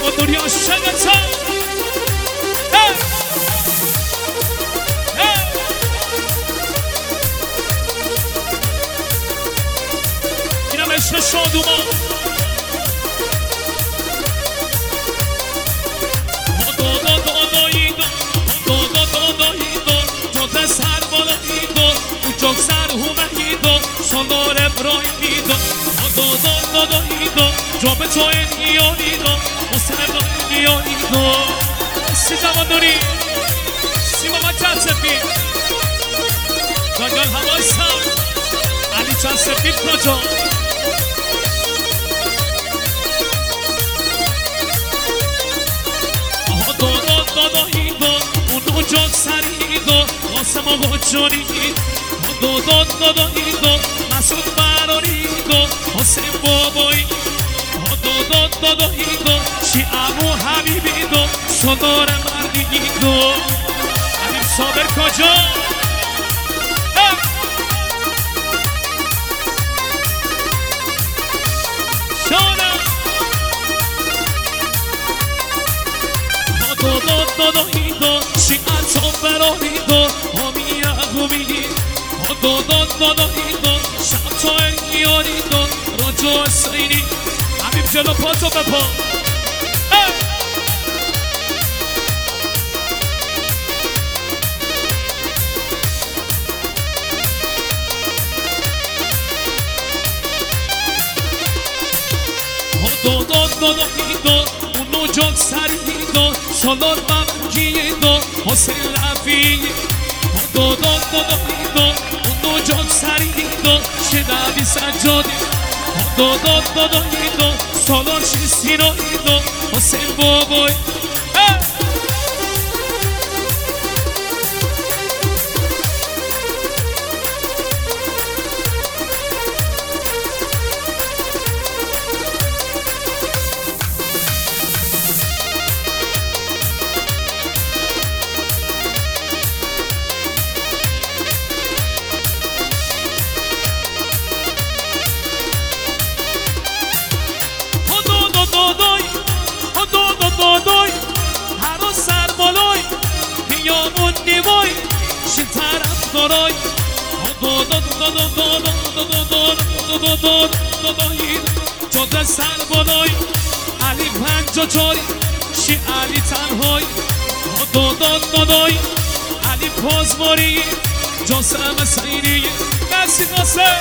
با دنیا عاشقت ها اینم عشق شادومان جا به تو انیانیدو حسن انیانیدو سی جوان داری سی بابا چند سفید گنگل هوای سم علی چند سفید کجا داداییدو اونو جاک سریدو قاسم آقا جانیدو داداییدو مسعود براریدو حسین بابایی داداییدو شیعمو حبیبیدو صدار مردیدو حبیب صابر کجا شانم داداییدو شیعتو براریدو همی اقومی داداییدو شبتو انگیاریدو راجو سینی جلو پاتو بپا داداییدو اونو جاک سریدو سالار بمگیدو حسین لفی داداییدو اونو جاک سریدو شدوی سجادی داداییدو سالار شیستیناییدو حسین بابای دادای هر روز سر بالای پیامون نیوای شی طرف دارای دادایی جاده سر بالای علی 54 شی علی تنهای دادای علی پازماری جاسم سیری نسی قاسم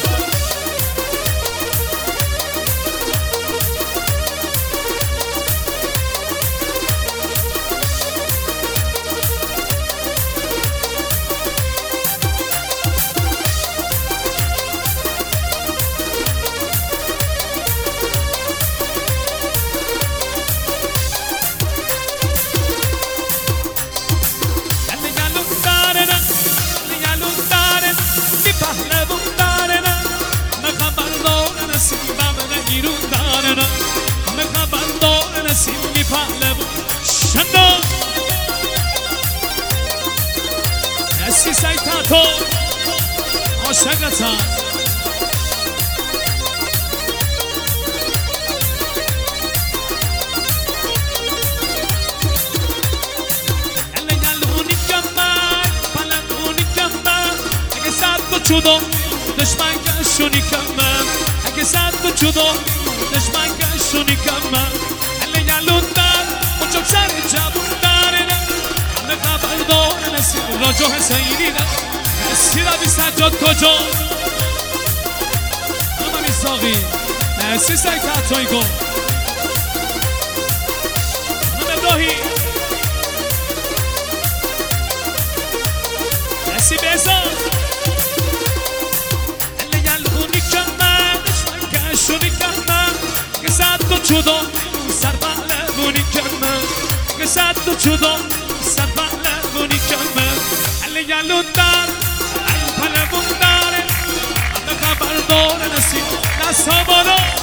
سیتاتو عاشقتم یلونی کمر پلنونی کمر اگه صد تو جدا دشمن کشونی کمر اگه صد تو جدا دشمن کشونی کمر یلون در و چک سر جبون داره همه خبر داره نسیم راجو حسینی نه سیرا بی سجاد کجا همه میساقی نسی سای تحتایی کن همه داهی نسی بیزان اله یلونی کمه دشمن کشونی کمه گسد تو چودا سر بلمونی کمه گسد تو چودا سر بلمونی کمه اله یلون در پلمون داره همه خبر داره نسیم نسا بالا